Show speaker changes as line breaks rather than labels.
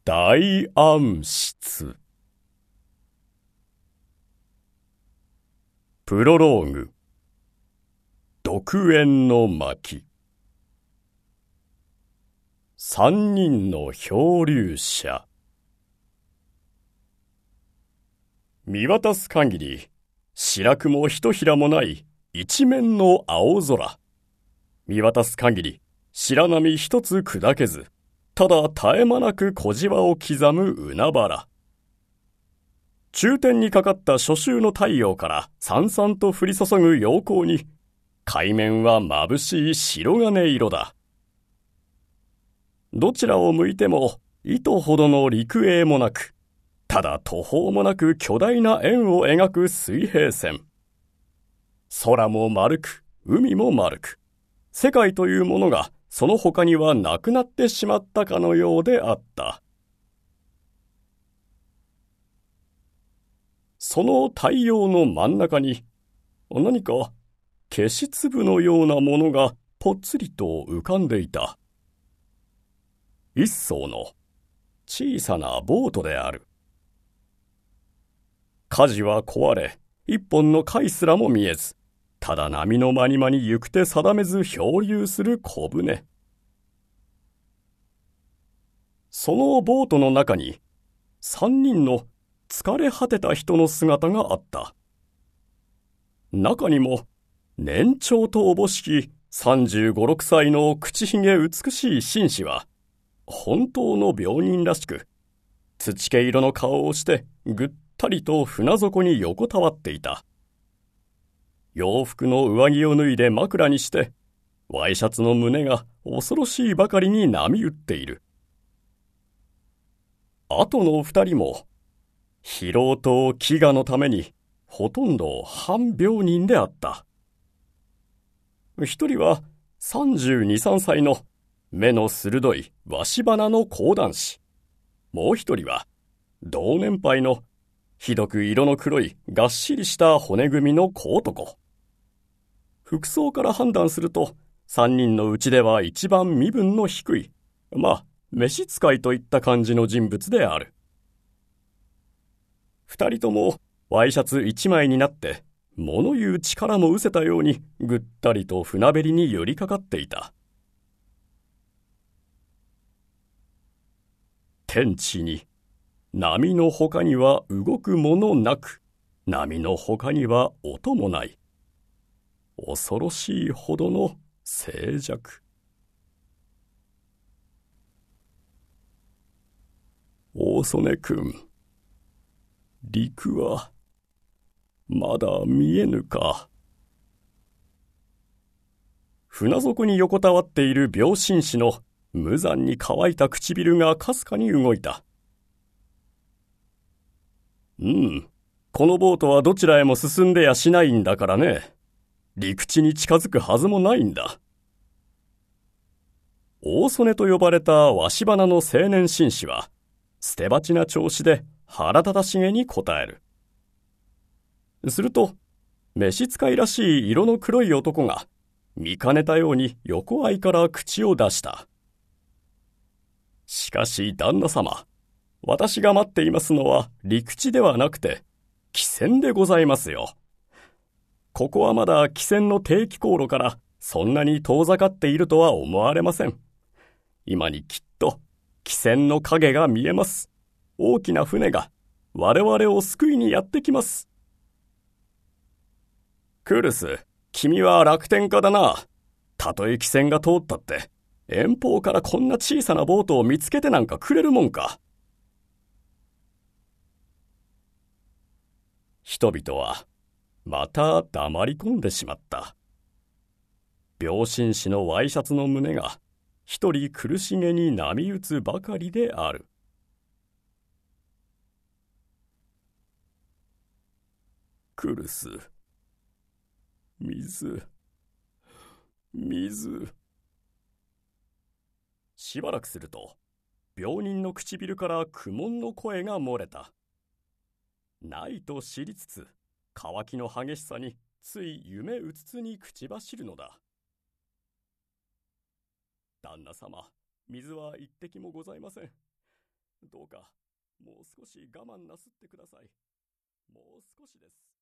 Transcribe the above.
大暗室。プロローグ。独縁の巻。三人の漂流者。見渡す限り、白くもひとひらもない一面の青空。見渡す限り、白波一つ砕けず、ただ絶え間なく小じわを刻む海原。中天にかかった初秋の太陽からさんさんと降り注ぐ陽光に、海面は眩しい白金色だ。どちらを向いても糸ほどの陸営もなく、ただ途方もなく巨大な円を描く水平線。空も丸く、海も丸く、世界というものがその他にはなくなってしまったかのようであった。その太陽の真ん中に何か消し粒のようなものがぽっつりと浮かんでいた。一艘の小さなボートである。舵は壊れ、一本の貝すらも見えず、ただ波の間に間に行く手定めず漂流する小舟。そのボートの中に、三人の疲れ果てた人の姿があった。中にも、年長とおぼしき35、6歳の口ひげ美しい紳士は、本当の病人らしく、土毛色の顔をしてぐったりと船底に横たわっていた。洋服の上着を脱いで枕にして、ワイシャツの胸が恐ろしいばかりに波打っている。あとの二人も、疲労と飢餓のために、ほとんど半病人であった。一人は32、3歳の目の鋭い鷲鼻の講談師。もう一人は同年配のひどく色の黒いがっしりした骨組みの小男。服装から判断すると三人のうちでは一番身分の低い、召使いといった感じの人物である。二人ともワイシャツ一枚になって物言う力も失せたようにぐったりと船べりに寄りかかっていた。天地に波の他には動くものなく、波の他には音もない。恐ろしいほどの静寂。大曽根君、陸はまだ見えぬか。船底に横たわっている病紳士の無残に乾いた唇がかすかに動いた。このボートはどちらへも進んでやしないんだからね。陸地に近づくはずもないんだ。大曽根と呼ばれた鷲鼻の青年紳士は、捨て鉢な調子で腹立たしげに答える。すると、召使いらしい色の黒い男が、見かねたように横合いから口を出した。しかし旦那様、私が待っていますのは陸地ではなくて、汽船でございますよ。ここはまだ汽船の定期航路からそんなに遠ざかっているとは思われません。今にきっと汽船の影が見えます。大きな船が我々を救いにやってきます。クルス、君は楽天家だな。たとえ汽船が通ったって、遠方からこんな小さなボートを見つけてなんかくれるもんか。人々はまた黙り込んでしまった。病紳士のワイシャツの胸が一人苦しげに波打つばかりである。クルス、水。しばらくすると、病人の唇から苦悶の声が漏れた。ないと知りつつ、渇きの激しさについ夢うつつに口走るのだ。旦那様、水は一滴もございません。 どうか、もう少し我慢なすってください。もう少しです。